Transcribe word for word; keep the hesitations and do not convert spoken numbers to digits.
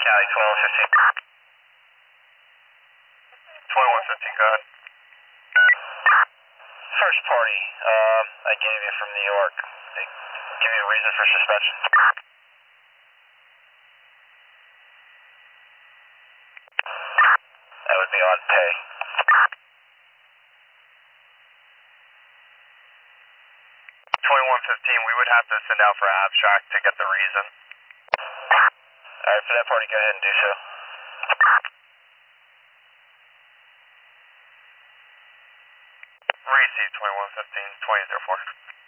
Cali twelve fifteen. twenty-one fifteen, go ahead. First party, um, I gave you from New York. They give you a reason for suspension. That would be on pay. twenty-one fifteen, we would have to send out for abstract to get the reason. Alright, for that party, go ahead and do so. Receive twenty-one fifteen, twenty oh four.